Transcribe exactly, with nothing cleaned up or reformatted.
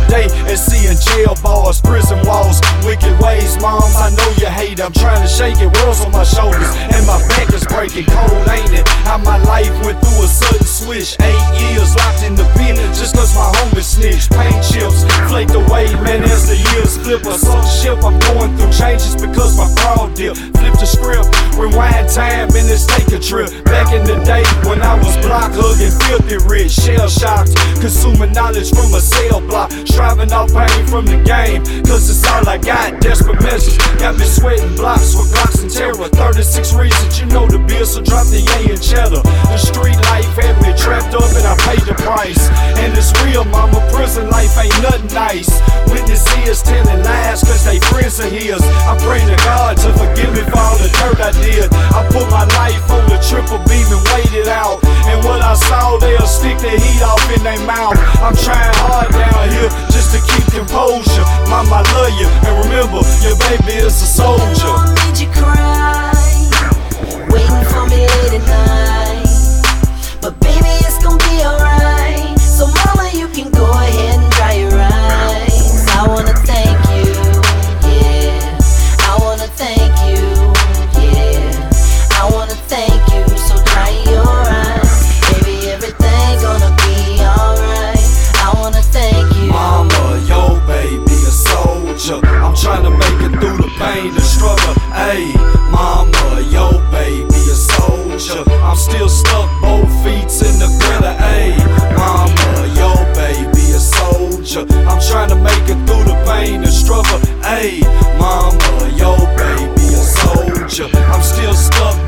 day and seeing jail bars, prison walls, wicked ways. Mom, I know you hate it. I'm trying to shake it, world's on my shoulders and my back is breaking. Cold, ain't it? How my life went through a sudden switch. Eight years locked in the pen just cause my homie snitched. Paint chips flaked away, man, as the years flip. A sunk ship, I'm going through changes because my fraud dip. Flip the script, rewind time and let's take a trip back in the day when I was block hugging, filthy rich, shell shocked, consuming knowledge from a cell block, striving off pain from the game, cause it's all I got. Desperate measures got me sweating blocks with blocks and terror. Thirty-six reasons, you know the bill, so drop the yay and cheddar. The street life had me trapped up and I paid the price, and it's real, mama. Prison life ain't nothing nice. Witnesses telling lies cause they friends of his. I pray to God to forgive me for all the dirt I did. I put my life on the triple beam and waited out, and what I saw, they'll stick the heat off in their mouth. I'm trying hard down here just to keep composure. Mama, I love you, and remember, your baby is a soldier. I don't need you cry, waiting for me late at night, but baby, it's gonna be alright. So mama, you can go ahead and dry your eyes. I wanna thank you, yeah. I wanna thank you, yeah. I wanna thank you, so dry your eyes. Baby, everything's gonna be alright. I wanna thank you. Mama, your baby a soldier. I'm trying to make it through the pain, the struggle. Ayy, mama, your baby a soldier. I'm still stuck, both feet in the gutter. Ayy, mama, your baby a soldier. I'm trying to make it through the pain, the struggle. Ayy, mama, your baby a soldier. I'm still stuck,